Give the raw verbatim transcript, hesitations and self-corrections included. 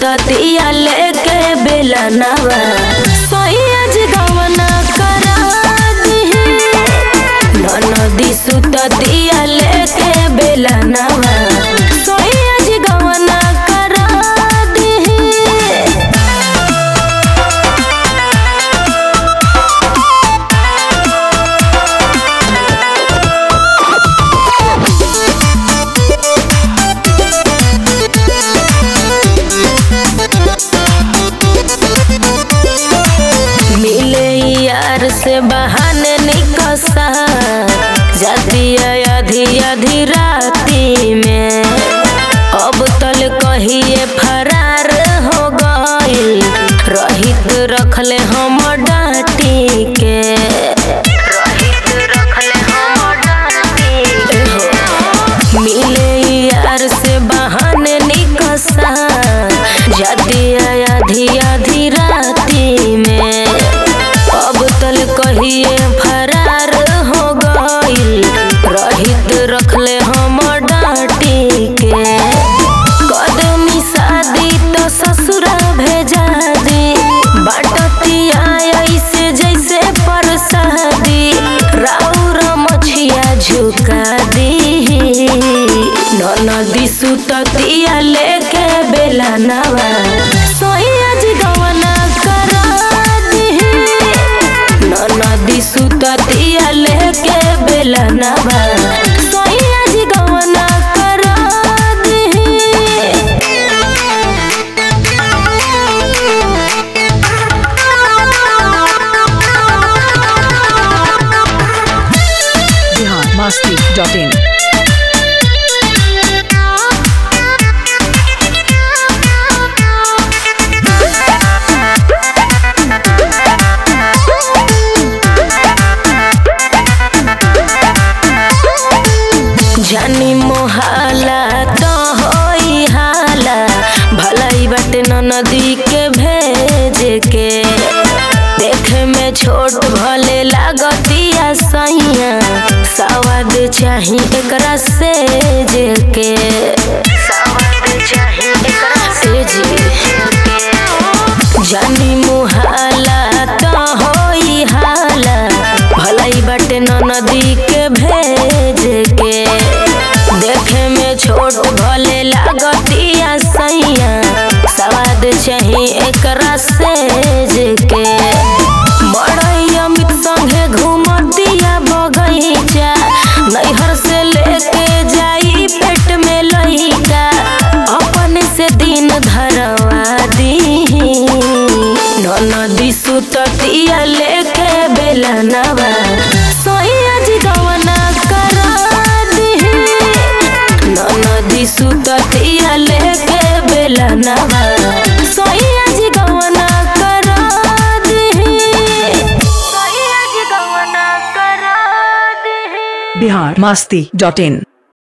सुततिया लेके बेलनवा सोइया जी गवना करा दिही ननदी सुततिया लेके बेलनवा सोइया जी गवना करा दिही। मिले यार से बहाने निकसा जाती आधी आधी राती में अब तल कहिए फरार हो गइल रहित रखले हम डांटी के रहित रखले हम डांटी के। मिले यार से बहाने निकसा जाती आधी आधी राती में अब तल कहिए फरार हो गइल रहित रखले हम डांटी के। कदमी शादी तो ससुरा भेजा दी बाटतिया ऐसे जैसे परसादी राउर मछिया झुका दी ननदी सुततिया लेके बेलनवा सोइया जी गवना करा दिही ननदी सुततिया लेके बेलनवा सोइया जी गवना करा दिही। Bihar Masti dot in. जानी मोहाला तो होई हाला भलाई बटे ननदी के भेज के देखे में छोट भले लागतिया सैया सवाद चाही एकरा सेज के सवाद चाही एकरा सेज के। जानी मोहाला तो होई हाला भलाई बटे ननदी के भेज के देखे में छोट भले लागतिया सैया सवाद चाही एकरा सेज के। बड़ई अमित संगे घूमतिया बगैचा नैहर से लेके जाई पेट में लइका अपन से दिन धरवा दी ननदी सुततिया लेके बेलनवा सोइया जी गवना करा दिही ननदी सुततिया लेके बेलनवा सोइया जी गवना करा दिही सोइया जी गवना करा दिही। बिहार मस्ती डॉट इन।